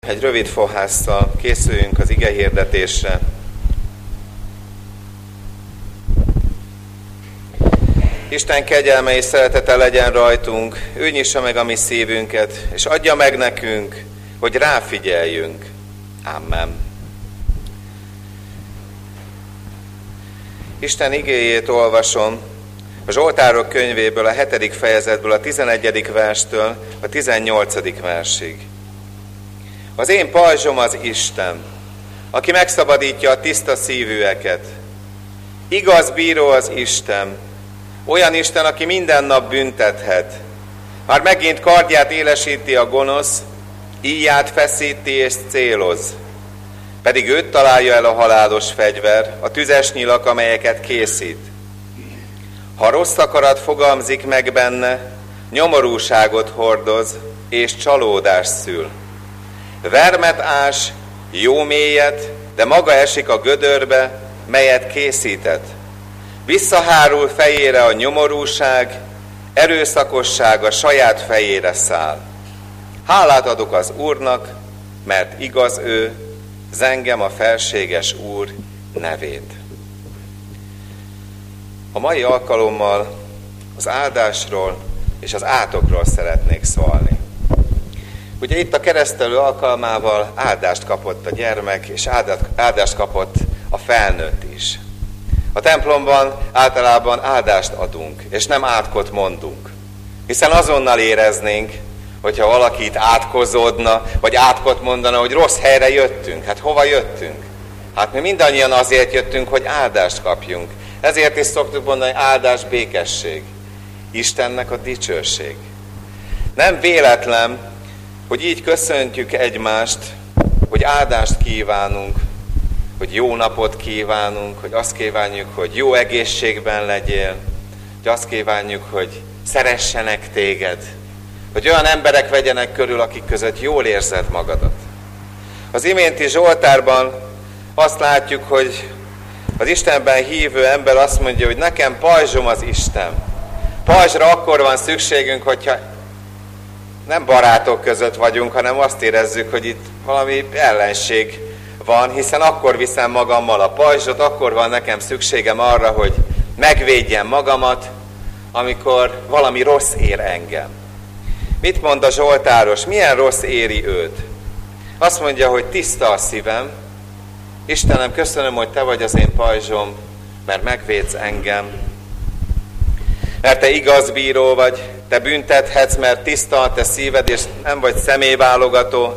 Egy rövid fohásszal készüljünk az igehirdetésre. Isten kegyelme és szeretete legyen rajtunk, ő nyissa meg a mi szívünket, és adja meg nekünk, hogy ráfigyeljünk. Amen. Isten igéjét olvasom a Zsoltárok könyvéből, a 7. fejezetből, a 11. verstől a 18. versig. Az én pajzsom az Isten, aki megszabadítja a tiszta szívűeket. Igaz bíró az Isten, olyan Isten, aki minden nap büntethet. Már megint kardját élesíti a gonosz, íját feszíti és céloz. Pedig őt találja el a halálos fegyver, a tüzes nyilak, amelyeket készít. Ha rossz akarat fogalmzik meg benne, nyomorúságot hordoz és csalódást szül. Vermet ás, jó mélyet, de maga esik a gödörbe, melyet készített. Visszahárul fejére a nyomorúság, erőszakosság a saját fejére száll. Hálát adok az Úrnak, mert igaz ő, zengem a felséges Úr nevét. A mai alkalommal az áldásról és az átokról szeretnék szólni. Ugye itt a keresztelő alkalmával áldást kapott a gyermek, és áldást kapott a felnőtt is. A templomban általában áldást adunk, és nem átkot mondunk. Hiszen azonnal éreznénk, hogyha valaki itt átkozódna, vagy átkot mondana, hogy rossz helyre jöttünk. Hát hova jöttünk? Hát mi mindannyian azért jöttünk, hogy áldást kapjunk. Ezért is szoktuk mondani, áldás, békesség. Istennek a dicsőség. Nem véletlen, hogy így köszöntjük egymást, hogy áldást kívánunk, hogy jó napot kívánunk, hogy azt kívánjuk, hogy jó egészségben legyél, hogy azt kívánjuk, hogy szeressenek téged, hogy olyan emberek vegyenek körül, akik között jól érzed magadat. Az iménti Zsoltárban azt látjuk, hogy az Istenben hívő ember azt mondja, hogy nekem pajzsom az Isten. Pajzsra akkor van szükségünk, hogyha nem barátok között vagyunk, hanem azt érezzük, hogy itt valami ellenség van, hiszen akkor viszem magammal a pajzsot, akkor van nekem szükségem arra, hogy megvédjem magamat, amikor valami rossz ér engem. Mit mond a Zsoltáros? Milyen rossz éri őt? Azt mondja, hogy tiszta a szívem. Istenem, köszönöm, hogy te vagy az én pajzsom, mert megvédsz engem. Mert te igaz bíró vagy, te büntethetsz, mert tiszta a te szíved, és nem vagy személyválogató.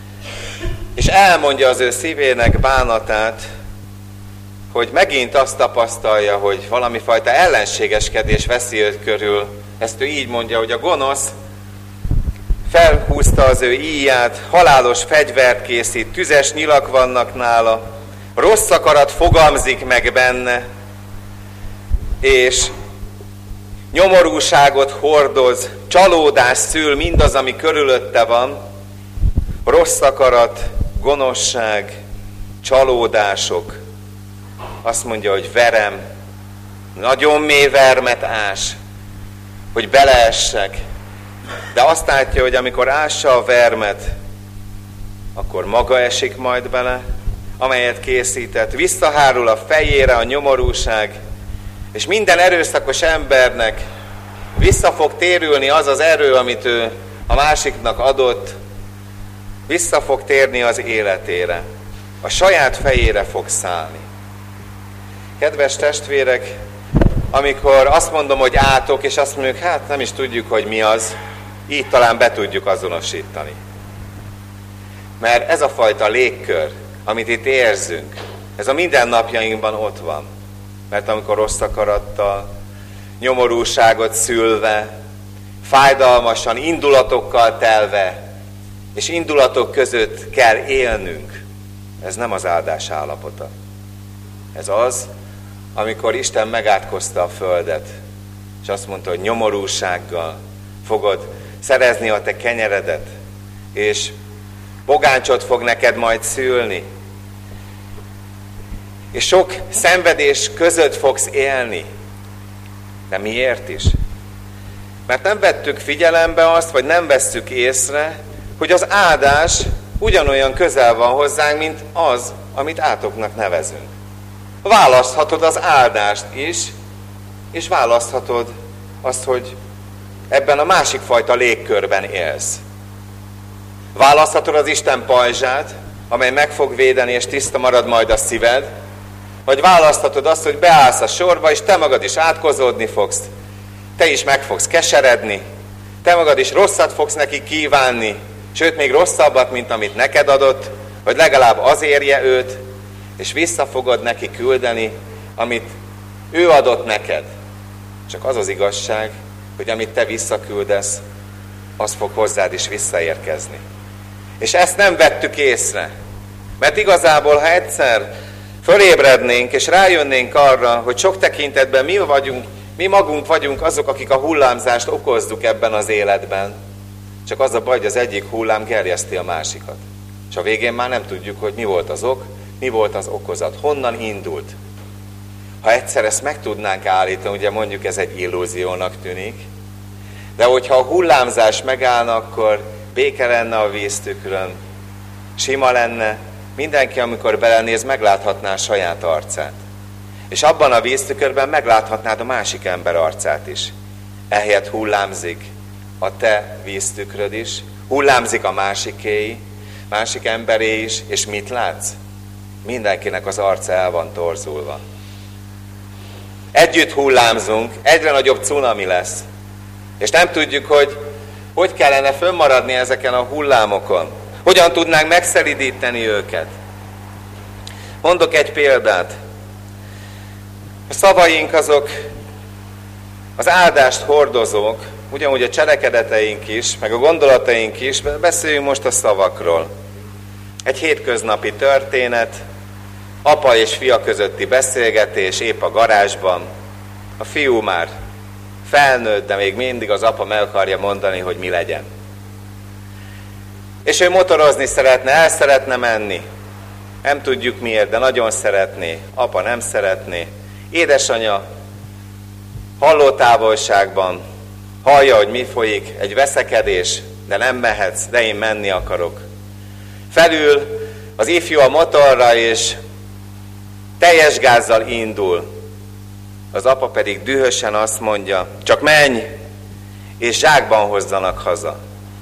És elmondja az ő szívének bánatát, hogy megint azt tapasztalja, hogy valami fajta ellenségeskedés veszi őt körül. Ezt ő így mondja, hogy a gonosz felhúzta az ő íját, halálos fegyvert készít, tüzes nyilak vannak nála, rossz akarat fogalmzik meg benne, és nyomorúságot hordoz, csalódás szül mindaz, ami körülötte van, rossz akarat, gonoszság, csalódások. Azt mondja, hogy verem, nagyon mély vermet ás, hogy beleessek. De azt látja, hogy amikor ássa a vermet, akkor maga esik majd bele, amelyet készített. Visszahárul a fejére a nyomorúság, és minden erőszakos embernek vissza fog térülni az az erő, amit ő a másiknak adott, vissza fog térni az életére. A saját fejére fog szállni. Kedves testvérek, amikor azt mondom, hogy átok, és azt mondjuk, hát nem is tudjuk, hogy mi az, így talán be tudjuk azonosítani. Mert ez a fajta légkör, amit itt érzünk, ez a mindennapjainkban ott van. Mert amikor rossz akarattal, nyomorúságot szülve, fájdalmasan, indulatokkal telve, és indulatok között kell élnünk, ez nem az áldás állapota. Ez az, amikor Isten megátkozta a földet, és azt mondta, hogy nyomorúsággal fogod szerezni a te kenyeredet, és bogáncsot fog neked majd szülni, és sok szenvedés között fogsz élni. De miért is? Mert nem vettük figyelembe azt, vagy nem vesszük észre, hogy az áldás ugyanolyan közel van hozzánk, mint az, amit átoknak nevezünk. Választhatod az áldást is, és választhatod azt, hogy ebben a másik fajta légkörben élsz. Választhatod az Isten pajzsát, amely meg fog védeni, és tiszta marad majd a szíved, vagy választhatod azt, hogy beállsz a sorba, és te magad is átkozódni fogsz, te is meg fogsz keseredni, te magad is rosszat fogsz neki kívánni, sőt, még rosszabbat, mint amit neked adott, hogy legalább az érje őt, és vissza fogod neki küldeni, amit ő adott neked. Csak az az igazság, hogy amit te visszaküldesz, az fog hozzád is visszaérkezni. És ezt nem vettük észre. Mert igazából, ha egyszer fölébrednénk, és rájönnénk arra, hogy sok tekintetben mi magunk vagyunk azok, akik a hullámzást okozzuk ebben az életben. Csak az a baj, hogy az egyik hullám gerjeszti a másikat. És a végén már nem tudjuk, hogy mi volt az ok, mi volt az okozat, honnan indult. Ha egyszer ezt meg tudnánk állítani, ugye mondjuk ez egy illúziónak tűnik, de hogyha a hullámzás megállna, akkor béke lenne a víztükrön, sima lenne, mindenki, amikor belenéz, megláthatná a saját arcát. És abban a víztükörben megláthatnád a másik ember arcát is. Ehelyett hullámzik a te víztükröd is, hullámzik a másikéi, másik emberé is, és mit látsz? Mindenkinek az arca el van torzulva. Együtt hullámzunk, egyre nagyobb cunami lesz. És nem tudjuk, hogy kellene fönnmaradni ezeken a hullámokon. Hogyan tudnánk megszelidíteni őket. Mondok egy példát. A szavaink azok az áldást hordozók, ugyanúgy a cselekedeteink is, meg a gondolataink is. Beszéljünk most a szavakról. Egy hétköznapi történet, apa és fia közötti beszélgetés épp a garázsban. A fiú már felnőtt, de még mindig az apa meg akarja mondani, hogy mi legyen. És ő motorozni szeretne, el szeretne menni. Nem tudjuk miért, de nagyon szeretné. Apa nem szeretné. Édesanyja hallótávolságban hallja, hogy mi folyik, egy veszekedés, de nem mehetsz, de én menni akarok. Felül az ifjú a motorra, és teljes gázzal indul. Az apa pedig dühösen azt mondja, csak menj, és zsákban hozzanak haza.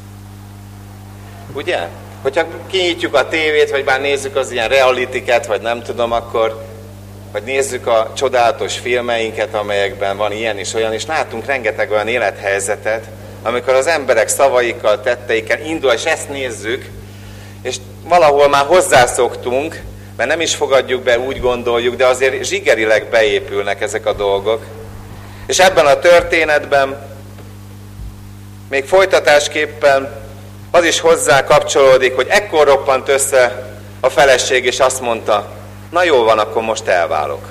Ugye? Hogyha kinyitjuk a tévét, vagy bár nézzük az ilyen realitiket, vagy nem tudom, akkor, vagy nézzük a csodálatos filmeinket, amelyekben van ilyen és olyan, és látunk rengeteg olyan élethelyzetet, amikor az emberek szavaikkal, tetteikkel indul, és ezt nézzük, és valahol már hozzászoktunk, mert nem is fogadjuk be, úgy gondoljuk, de azért zsigerileg beépülnek ezek a dolgok. És ebben a történetben még folytatásképpen az is hozzá kapcsolódik, hogy ekkor roppant össze a feleség, és azt mondta, na jó van, akkor most elválok.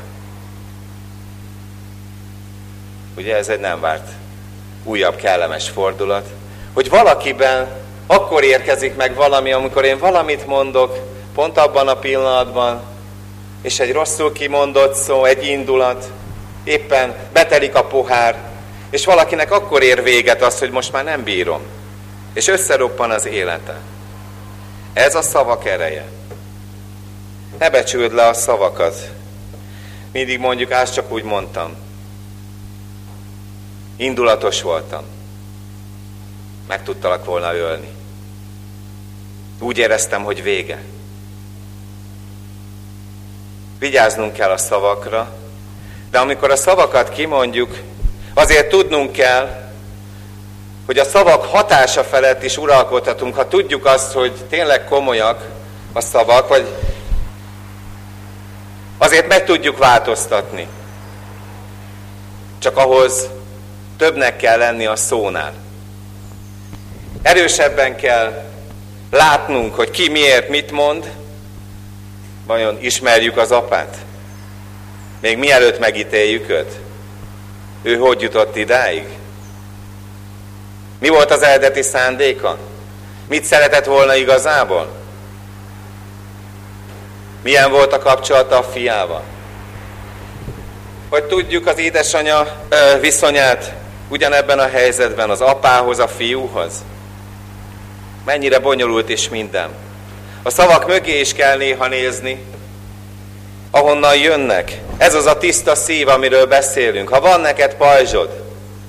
Ugye ez egy nem várt újabb kellemes fordulat, hogy valakiben akkor érkezik meg valami, amikor én valamit mondok, pont abban a pillanatban, és egy rosszul kimondott szó, egy indulat, éppen betelik a pohár, és valakinek akkor ér véget az, hogy most már nem bírom, és összeroppan az élete. Ez a szavak ereje. Ne becsüld le a szavakat. Mindig mondjuk, azt csak úgy mondtam. Indulatos voltam. Meg tudtalak volna ölni. Úgy éreztem, hogy vége. Vigyáznunk kell a szavakra, de amikor a szavakat kimondjuk, azért tudnunk kell, hogy a szavak hatása felett is uralkodhatunk, ha tudjuk azt, hogy tényleg komolyak a szavak, vagy azért meg tudjuk változtatni. Csak ahhoz többnek kell lenni a szónál. Erősebben kell látnunk, hogy ki miért mit mond. Vajon ismerjük az apát? Még mielőtt megítéljük őt? Ő hogy jutott idáig? Mi volt az eredeti szándéka? Mit szeretett volna igazából? Milyen volt a kapcsolata a fiával? Hogy tudjuk az édesanyja viszonyát ugyanebben a helyzetben az apához, a fiúhoz? Mennyire bonyolult is minden. A szavak mögé is kell néha nézni, ahonnan jönnek. Ez az a tiszta szív, amiről beszélünk. Ha van neked pajzsod,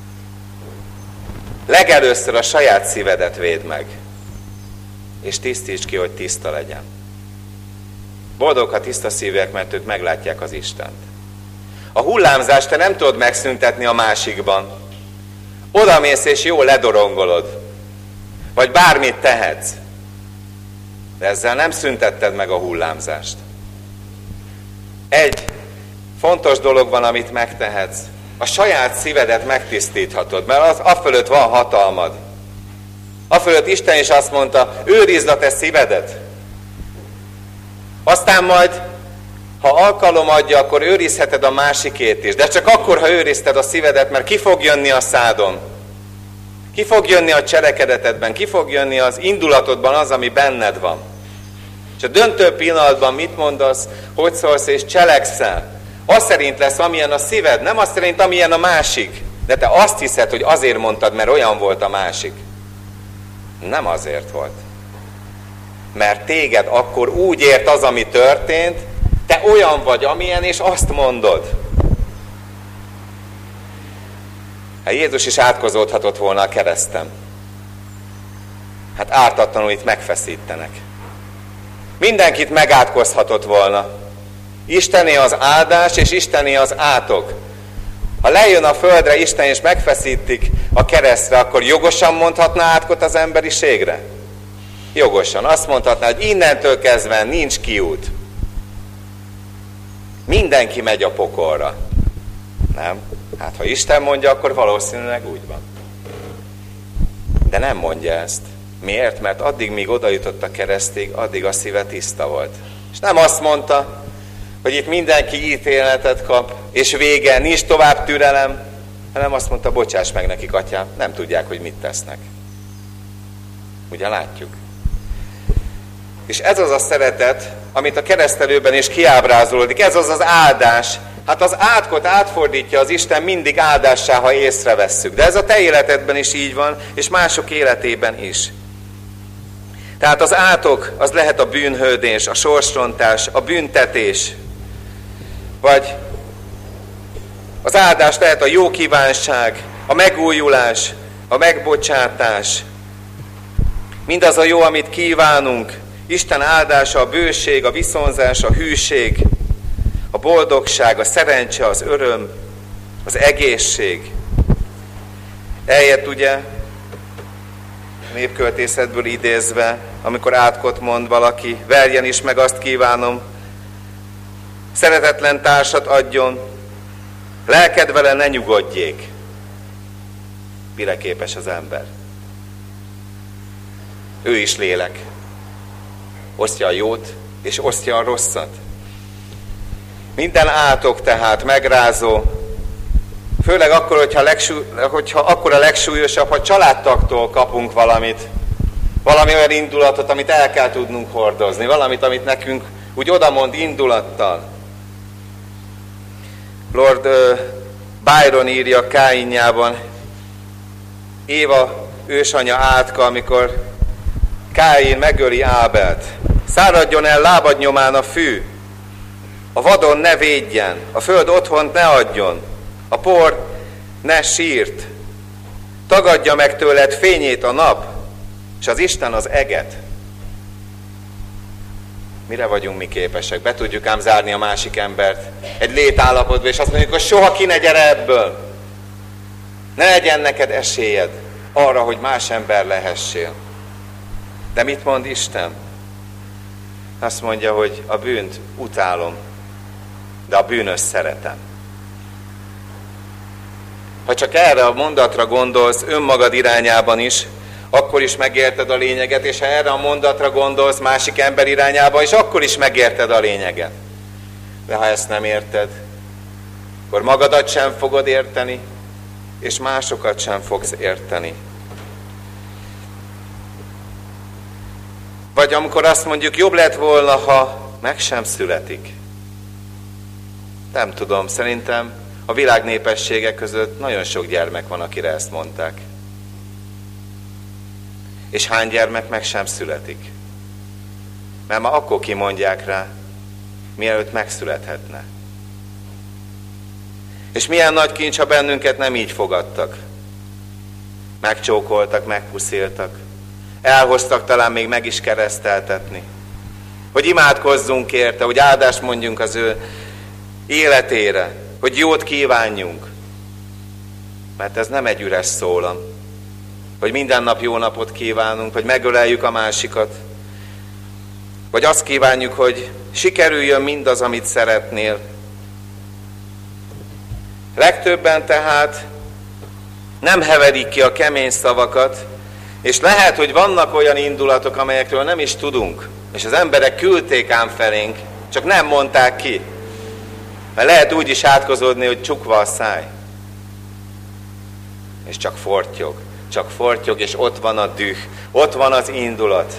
legelőször a saját szívedet védd meg, és tisztítsd ki, hogy tiszta legyen. Boldog, ha tiszta szívűek, mert ők meglátják az Istent. A hullámzást te nem tudod megszüntetni a másikban. Odamész és jól ledorongolod. Vagy bármit tehetsz. De ezzel nem szüntetted meg a hullámzást. Egy fontos dolog van, amit megtehetsz. A saját szívedet megtisztíthatod, mert az afölött van hatalmad. Afölött Isten is azt mondta, őrizd a te szívedet. Aztán majd, ha alkalom adja, akkor őrizheted a másikét is. De csak akkor, ha őrizted a szívedet, mert ki fog jönni a szádon. Ki fog jönni a cselekedetedben, ki fog jönni az indulatodban az, ami benned van. És a döntő pillanatban mit mondasz, hogy szólsz és cselekszel. Az szerint lesz, amilyen a szíved, nem az szerint, amilyen a másik. De te azt hiszed, hogy azért mondtad, mert olyan volt a másik. Nem azért volt. Mert téged akkor úgy ért az, ami történt, te olyan vagy, amilyen, és azt mondod. Hát Jézus is átkozódhatott volna a kereszten. Hát ártatlanul itt megfeszítenek. Mindenkit megátkozhatott volna. Istené az áldás, és Istené az átok. Ha lejön a földre Isten, és megfeszítik a keresztre, akkor jogosan mondhatná átkot az emberiségre? Jogosan. Azt mondhatná, hogy innentől kezdve nincs kiút. Mindenki megy a pokolra. Nem? Hát ha Isten mondja, akkor valószínűleg úgy van. De nem mondja ezt. Miért? Mert addig, míg oda jutott a keresztig, addig a szíve tiszta volt. És nem azt mondta, hogy itt mindenki ítéletet kap, és vége, nincs tovább türelem, hanem azt mondta, bocsáss meg nekik, atyám, nem tudják, hogy mit tesznek. Ugye látjuk? És ez az a szeretet, amit a keresztelőben is kiábrázolódik, ez az az áldás. Hát az átkot átfordítja az Isten mindig áldássá, ha észrevesszük. De ez a te életedben is így van, és mások életében is. Tehát az átok, az lehet a bűnhődés, a sorsrontás, a büntetés. Vagy az áldás lehet a jó kívánság, a megújulás, a megbocsátás. Mindaz a jó, amit kívánunk. Isten áldása, a bőség, a viszonzás, a hűség, a boldogság, a szerencse, az öröm, az egészség. Eljött ugye, népköltészetből idézve, amikor átkot mond valaki, verjen is meg, azt kívánom, szeretetlen társat adjon, lelked vele ne nyugodjék. Mire képes az ember? Ő is lélek. Osztja a jót, és osztja a rosszat. Minden átok tehát megrázó, főleg akkor, hogyha akkor a legsúlyosabb, ha családtagtól kapunk valamit, valami olyan indulatot, amit el kell tudnunk hordozni, valamit, amit nekünk úgy odamond indulattal. Lord Byron írja Káinjában, Éva ősanya átka, amikor Káin megöli Ábelt. Száradjon el lábad nyomán a fű, a vadon ne védjen, a föld otthont ne adjon, a por ne sírt, tagadja meg tőled fényét a nap, és az Isten az eget. Mire vagyunk mi képesek? Be tudjuk ám zárni a másik embert egy létállapotba, és azt mondjuk, hogy soha ki ne gyere ebből. Ne legyen neked esélyed arra, hogy más ember lehessél. De mit mond Isten? Azt mondja, hogy a bűnt utálom, de a bűnös szeretem. Ha csak erre a mondatra gondolsz önmagad irányában is, akkor is megérted a lényeget, és ha erre a mondatra gondolsz másik ember irányába is, akkor is megérted a lényeget. De ha ezt nem érted, akkor magadat sem fogod érteni, és másokat sem fogsz érteni. Vagy amikor azt mondjuk, jobb lett volna, ha meg sem születik. Nem tudom, szerintem a világ népessége között nagyon sok gyermek van, akire ezt mondták. És hány gyermek meg sem születik? Mert már akkor kimondják rá, mielőtt megszülethetne. És milyen nagy kincs, ha bennünket nem így fogadtak. Megcsókoltak, megpusziltak. Elhoztak talán még meg is kereszteltetni. Hogy imádkozzunk érte, hogy áldást mondjunk az ő életére, hogy jót kívánjunk. Mert ez nem egy üres szólam, hogy minden nap jó napot kívánunk, vagy megöleljük a másikat, vagy azt kívánjuk, hogy sikerüljön mindaz, amit szeretnél. Legtöbben tehát nem hevedik ki a kemény szavakat, és lehet, hogy vannak olyan indulatok, amelyekről nem is tudunk, és az emberek küldték ám felénk, csak nem mondták ki. Mert lehet úgy is átkozódni, hogy csukva a száj. És csak fortyog, és ott van a düh, ott van az indulat.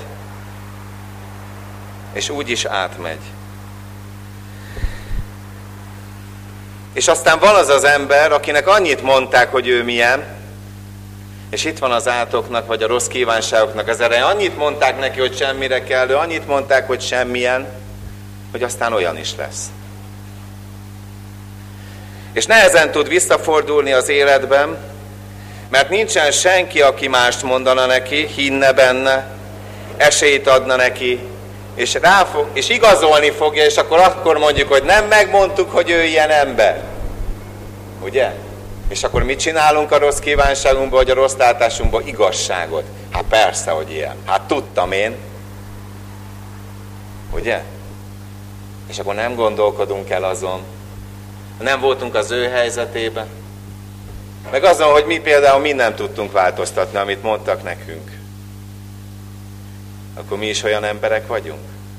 És úgy is átmegy. És aztán van az az ember, akinek annyit mondták, hogy ő milyen, és itt van az átoknak, vagy a rossz kívánságoknak az ereje. Annyit mondták neki, hogy semmire kellő, annyit mondták, hogy semmilyen, hogy aztán olyan is lesz. És nehezen tud visszafordulni az életben, mert nincsen senki, aki mást mondana neki, hinne benne, esélyt adna neki, és igazolni fogja, és akkor mondjuk, hogy nem megmondtuk, hogy ő ilyen ember. Ugye? És akkor mit csinálunk a rossz kívánságunkból, vagy a rossz látásunkból? Igazságot. Hát persze, hogy ilyen. Hát tudtam én. Ugye? És akkor nem gondolkodunk el azon. Nem voltunk az ő helyzetében. Meg azon, hogy mi például nem tudtunk változtatni, amit mondtak nekünk. Akkor mi is olyan emberek vagyunk?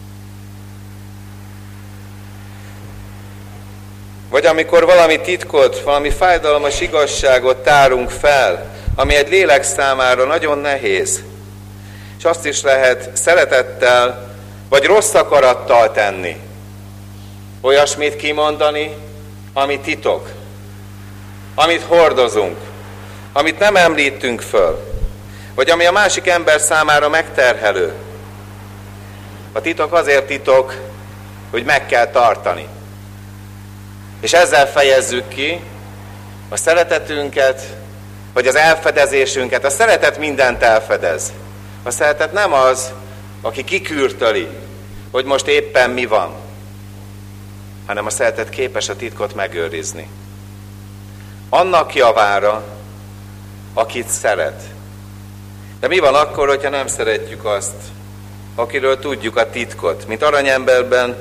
Vagy amikor valami titkot, valami fájdalmas igazságot tárunk fel, ami egy lélek számára nagyon nehéz, és azt is lehet szeretettel, vagy rossz akarattal tenni. Olyasmit kimondani, ami titok, amit hordozunk, amit nem említünk föl, vagy ami a másik ember számára megterhelő. A titok azért titok, hogy meg kell tartani. És ezzel fejezzük ki a szeretetünket, vagy az elfedezésünket. A szeretet mindent elfedez. A szeretet nem az, aki kikürtöli, hogy most éppen mi van, hanem a szeretet képes a titkot megőrizni. Annak javára, akit szeret. De mi van akkor, hogyha nem szeretjük azt, akiről tudjuk a titkot? Mint Aranyemberben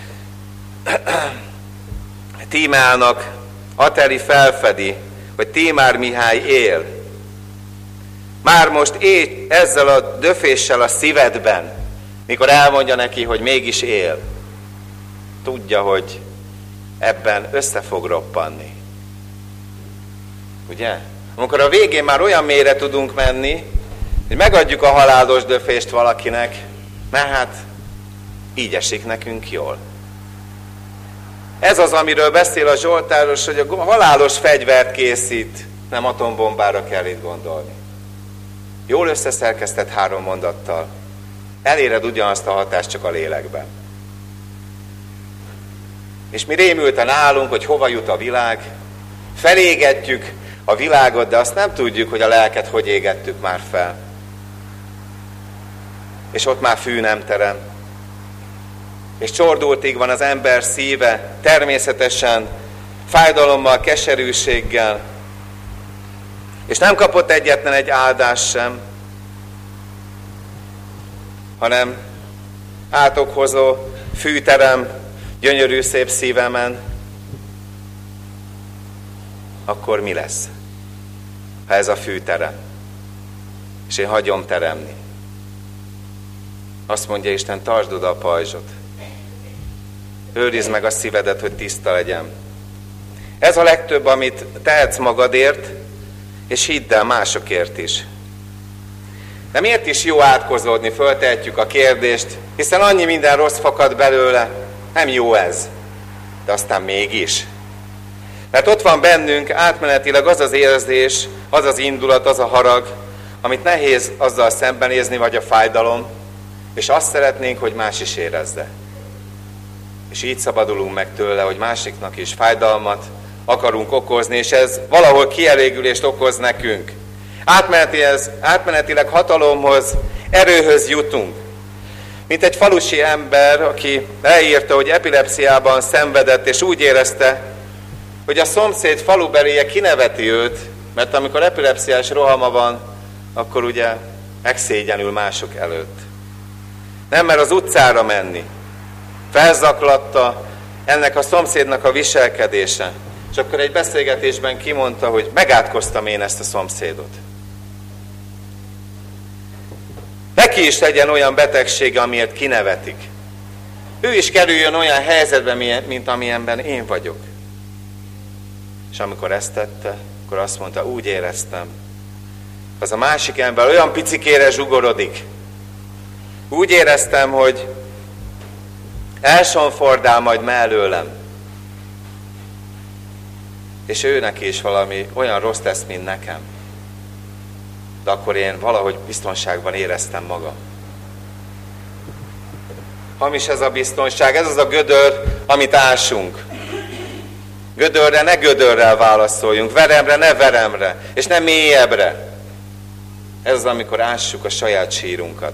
Tímeának Ateli felfedi, hogy Tímár Mihály él. Már most él ezzel a döféssel a szívedben, mikor elmondja neki, hogy mégis él. Tudja, hogy ebben össze fog roppanni. Ugye? Amikor a végén már olyan mélyre tudunk menni, hogy megadjuk a halálos döfést valakinek, mert hát így esik nekünk jól. Ez az, amiről beszél a Zsoltáros, hogy a halálos fegyvert készít, nem atombombára kell itt gondolni. Jól összeszerkesztett 3 mondattal. Eléred ugyanazt a hatást, csak a lélekben. És mi rémülten állunk, hogy hova jut a világ, felégetjük a világot, de azt nem tudjuk, hogy a lelket hogy égettük már fel. És ott már fű nem terem. És csordultig van az ember szíve, természetesen, fájdalommal, keserűséggel. És nem kapott egyetlen egy áldást sem, hanem átokkozó fűterem, gyönyörű szép szívemen. Akkor mi lesz, ha ez a fűterem? És én hagyom teremni. Azt mondja Isten, tartsd oda a pajzsot. Őrizd meg a szívedet, hogy tiszta legyen. Ez a legtöbb, amit tehetsz magadért, és hidd el másokért is. De miért is jó átkozódni, föltehetjük a kérdést, hiszen annyi minden rossz fakad belőle, nem jó ez. De aztán mégis. Mert ott van bennünk átmenetileg az az érzés, az az indulat, az a harag, amit nehéz azzal szembenézni, vagy a fájdalom, És azt szeretnénk, hogy más is érezze. És így szabadulunk meg tőle, hogy másiknak is fájdalmat akarunk okozni, és ez valahol kielégülést okoz nekünk. Átmenetileg hatalomhoz, erőhöz jutunk. Mint egy falusi ember, aki leírta, hogy epilepsziában szenvedett, és úgy érezte, hogy a szomszéd falubelije kineveti őt, mert amikor epilepsziás rohama van, akkor ugye megszégyenül mások előtt. Nem mer az utcára menni. Felzaklatta ennek a szomszédnak a viselkedése. És akkor egy beszélgetésben kimondta, hogy megátkoztam én ezt a szomszédot. Neki is legyen olyan betegsége, amiért kinevetik. Ő is kerüljön olyan helyzetbe, mint amilyenben én vagyok. És amikor ezt tette, akkor azt mondta, úgy éreztem, az a másik ember olyan picikére zsugorodik. Úgy éreztem, hogy elsonfordál majd mellőlem. És őnek is valami olyan rossz tesz, mint nekem. De akkor én valahogy biztonságban éreztem magam. Hamis ez a biztonság, ez az a gödör, amit ásunk. Gödörre ne gödörrel válaszoljunk, veremre ne veremre, és ne mélyebbre. Ez az, amikor ássuk a saját sírunkat.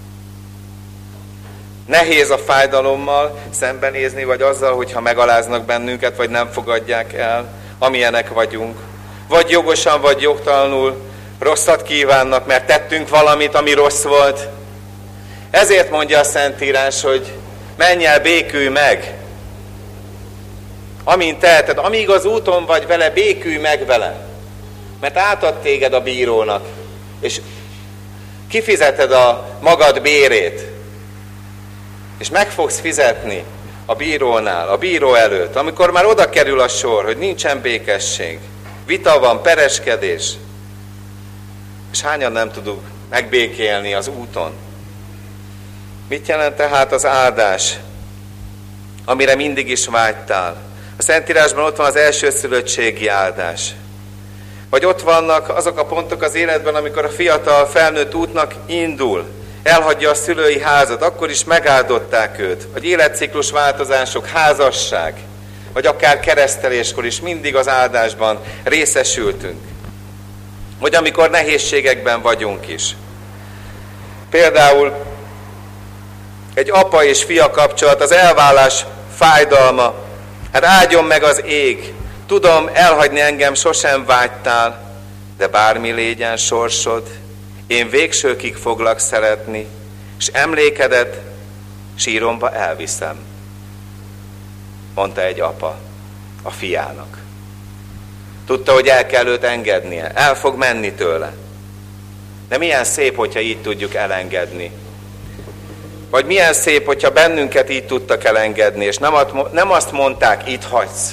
Nehéz a fájdalommal szembenézni, vagy azzal, hogyha megaláznak bennünket, vagy nem fogadják el, amilyenek vagyunk. Vagy jogosan, vagy jogtalanul rosszat kívánnak, mert tettünk valamit, ami rossz volt. Ezért mondja a Szentírás, hogy menj el, békülj meg. Amint teheted, amíg az úton vagy vele, békülj meg vele. Mert átad téged a bírónak, és kifizeted a magad bérét. És meg fogsz fizetni a bírónál, a bíró előtt, amikor már oda kerül a sor, hogy nincsen békesség. Vita van, pereskedés. És hányan nem tudunk megbékélni az úton? Mit jelent tehát az áldás, amire mindig is vágytál? A Szentírásban ott van az elsőszülöttségi áldás. Vagy ott vannak azok a pontok az életben, amikor a fiatal felnőtt útnak indul, elhagyja a szülői házat, akkor is megáldották őt. Vagy életciklus változások, házasság, vagy akár kereszteléskor is mindig az áldásban részesültünk. Vagy amikor nehézségekben vagyunk is. Például egy apa és fia kapcsolat, az elválás fájdalma. Hát áldjon meg az ég. Tudom, elhagyni engem sosem vágytál, de bármi légyen sorsod, én végsőkig foglak szeretni, és emlékedet síromba elviszem, mondta egy apa a fiának. Tudta, hogy el kell őt engednie, el fog menni tőle. De milyen szép, hogyha így tudjuk elengedni. Vagy milyen szép, hogyha bennünket így tudtak elengedni, és nem azt mondták, itt hagysz.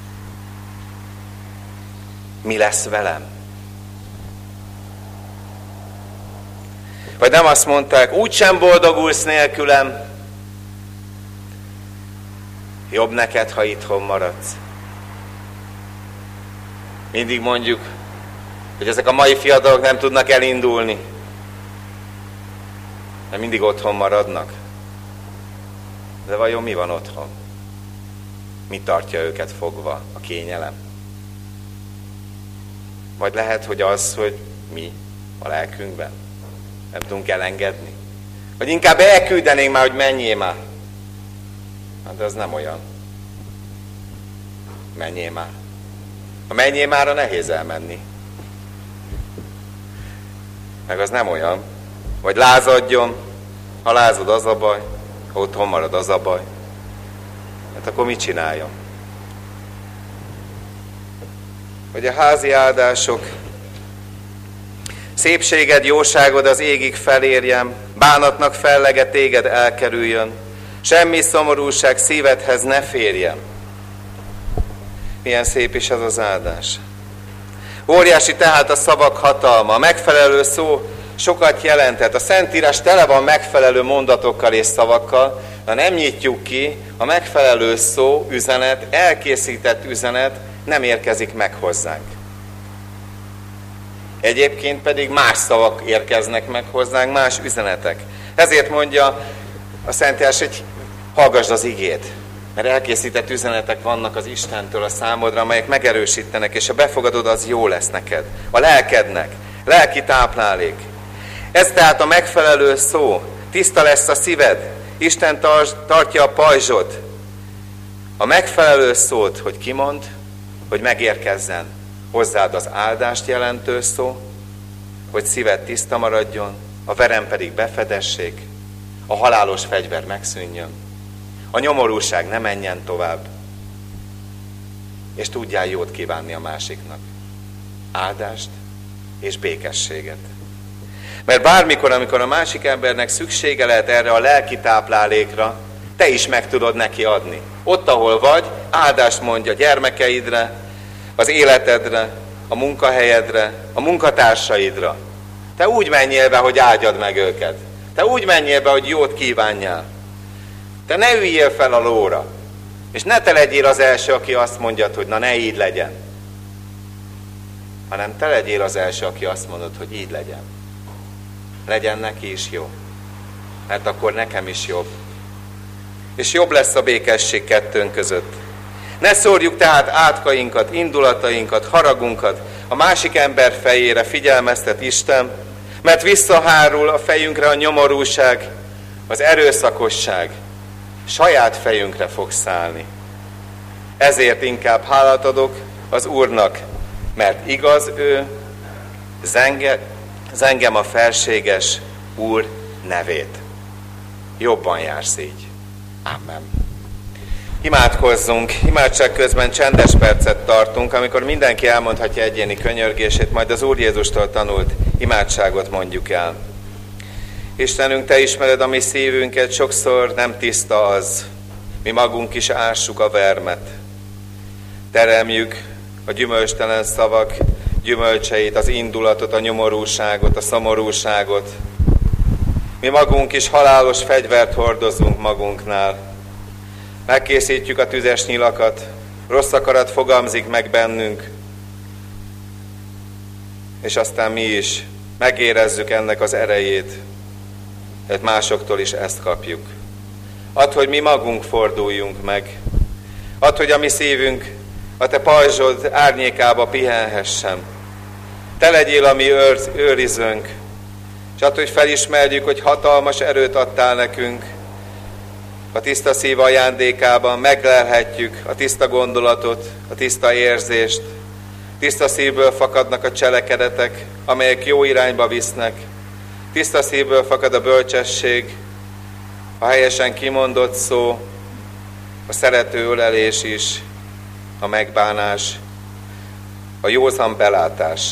Mi lesz velem? Vagy nem azt mondták, úgysem boldogulsz nélkülem. Jobb neked, ha itthon maradsz. Mindig mondjuk, hogy ezek a mai fiatalok nem tudnak elindulni. Mert mindig otthon maradnak. De vajon mi van otthon? Mi tartja őket fogva? A kényelem? Vagy lehet, hogy az, hogy mi a lelkünkben nem tudunk elengedni. Vagy inkább elküldenénk már, hogy menjél már. Hát de az nem olyan. Menjél már. Ha menjél már, nehéz elmenni. Meg az nem olyan. Vagy lázadjon. Ha lázad, az a baj. Ha otthon marad, az a baj. Hát akkor mit csináljon? Hogy a házi áldások, szépséged, jóságod az égig felérjem, bánatnak fellege téged elkerüljön, semmi szomorúság szívedhez ne férjem. Milyen szép is ez az áldás. Óriási tehát a szavak hatalma, a megfelelő szó sokat jelentett. A Szentírás tele van megfelelő mondatokkal és szavakkal, de nem nyitjuk ki, a megfelelő szó, üzenet, elkészített üzenet nem érkezik meg hozzánk. Egyébként pedig más szavak érkeznek meg hozzánk, más üzenetek. Ezért mondja a Szentírás, hogy hallgasd az igét, mert elkészített üzenetek vannak az Istentől a számodra, amelyek megerősítenek, és ha befogadod, az jó lesz neked, a lelkednek, lelki táplálék. Ez tehát a megfelelő szó, tiszta lesz a szíved, Isten tartja a pajzsot. A megfelelő szót, hogy kimond, hogy megérkezzen hozzád az áldást jelentő szó, hogy szíved tiszta maradjon, a verem pedig befedessék, a halálos fegyver megszűnjön, a nyomorúság ne menjen tovább, és tudjál jót kívánni a másiknak. Áldást és békességet. Mert bármikor, amikor a másik embernek szüksége lehet erre a lelki táplálékra, te is meg tudod neki adni. Ott, ahol vagy, áldást mondj a gyermekeidre, az életedre, a munkahelyedre, a munkatársaidra. Te úgy menjél be, hogy áldjad meg őket. Te úgy menjél be, hogy jót kívánjál. Te ne üljél fel a lóra, és ne te legyél az első, aki azt mondja, hogy na ne így legyen. Hanem te legyél az első, aki azt mondod, hogy így legyen. Legyen neki is jó. Mert akkor nekem is jobb. És jobb lesz a békesség kettőnk között. Ne szórjuk tehát átkainkat, indulatainkat, haragunkat a másik ember fejére, figyelmeztet Isten, mert visszahárul a fejünkre a nyomorúság, az erőszakosság, saját fejünkre fog szállni. Ezért inkább hálát adok az Úrnak, mert igaz ő, zengem a felséges Úr nevét. Jobban jársz így. Amen. Imádkozzunk. Imádság közben csendes percet tartunk, amikor mindenki elmondhatja egyéni könyörgését, majd az Úr Jézustól tanult imádságot mondjuk el. Istenünk, Te ismered a mi szívünket, sokszor nem tiszta az. Mi magunk is ássuk a vermet. Teremjük a gyümölcstelen szavak gyümölcseit, az indulatot, a nyomorúságot, a szomorúságot. Mi magunk is halálos fegyvert hordozunk magunknál. Megkészítjük a tüzes nyilakat, rossz akarat fogalmzik meg bennünk, és aztán mi is megérezzük ennek az erejét, hogy másoktól is ezt kapjuk. Add, hogy mi magunk forduljunk meg. Add, hogy a mi szívünk a Te pajzsod árnyékába pihenhessen. Te legyél a mi őrizőnk, és add, hogy felismerjük, hogy hatalmas erőt adtál nekünk. A tiszta szív ajándékában meglelhetjük a tiszta gondolatot, a tiszta érzést. Tiszta szívből fakadnak a cselekedetek, amelyek jó irányba visznek. Tiszta szívből fakad a bölcsesség, a helyesen kimondott szó, a szerető ölelés is, a megbánás, a józan belátás.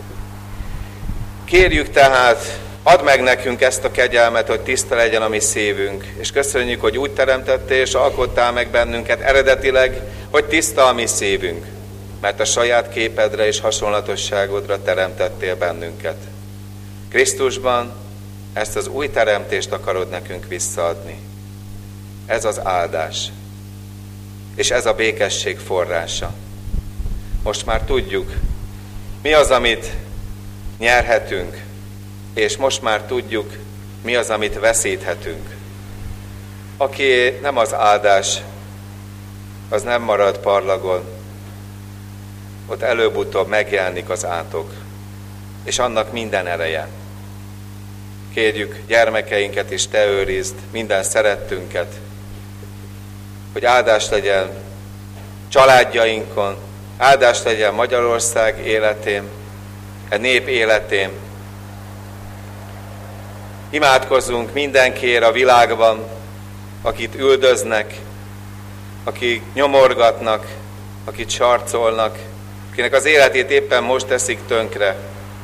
Kérjük tehát, add meg nekünk ezt a kegyelmet, hogy tiszta legyen a mi szívünk, és köszönjük, hogy úgy teremtettél és alkottál meg bennünket eredetileg, hogy tiszta a mi szívünk, mert a saját képedre és hasonlatosságodra teremtettél bennünket. Krisztusban ezt az új teremtést akarod nekünk visszaadni. Ez az áldás, és ez a békesség forrása. Most már tudjuk, mi az, amit nyerhetünk, és most már tudjuk, mi az, amit veszíthetünk. Aki nem az áldás, az nem marad parlagon, ott előbb-utóbb megjelenik az átok, és annak minden ereje. Kérjük, gyermekeinket is Te őrizd, minden szerettünket, hogy áldás legyen családjainkon, áldás legyen Magyarország életén, a nép életén. Imádkozzunk mindenkiért a világban, akit üldöznek, akik nyomorgatnak, akit sarcolnak, akinek az életét éppen most teszik tönkre.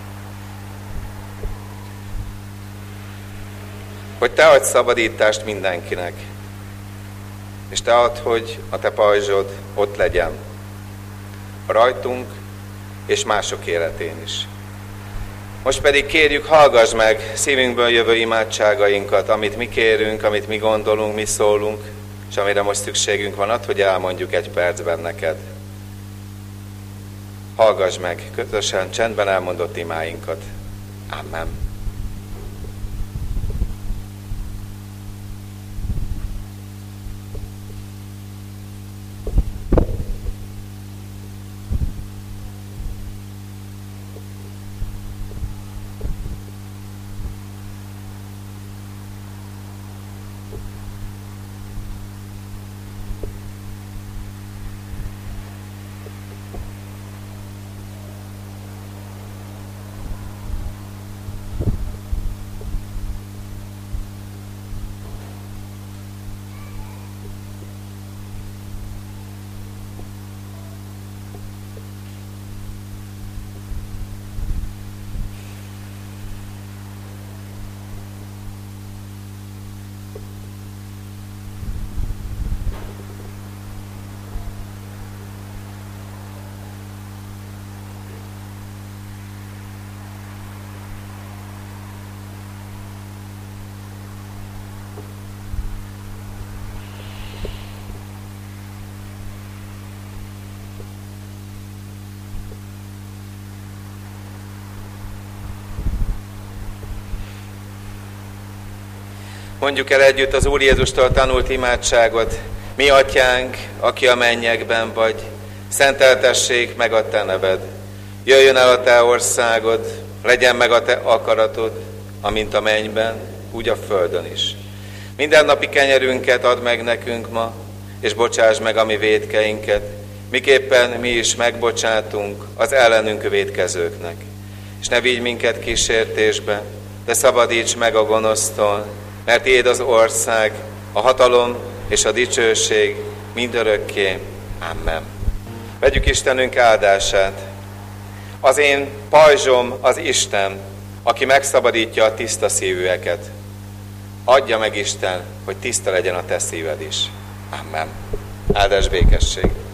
Hogy Te adj szabadítást mindenkinek, és Te add, hogy a Te pajzsod ott legyen, rajtunk és mások életén is. Most pedig kérjük, hallgass meg szívünkből jövő imádságainkat, amit mi kérünk, amit mi gondolunk, mi szólunk, és amire most szükségünk van, add, hogy elmondjuk egy percben neked. Hallgass meg közösen, csendben elmondott imáinkat. Amen. Mondjuk el együtt az Úr Jézustól tanult imádságot. Mi atyánk, aki a mennyekben vagy, szenteltessék meg a te neved. Jöjjön el a te országod, legyen meg a te akaratod, amint a mennyben, úgy a földön is. Mindennapi kenyerünket add meg nekünk ma, és bocsásd meg a mi vétkeinket, miképpen mi is megbocsátunk az ellenünk vétkezőknek. És ne vigy minket kísértésbe, de szabadíts meg a gonosztól, mert tiéd az ország, a hatalom és a dicsőség mindörökké. Amen. Vegyük Istenünk áldását. Az én pajzsom az Isten, aki megszabadítja a tiszta szívűeket. Adja meg Isten, hogy tiszta legyen a te szíved is. Amen. Áldás békesség.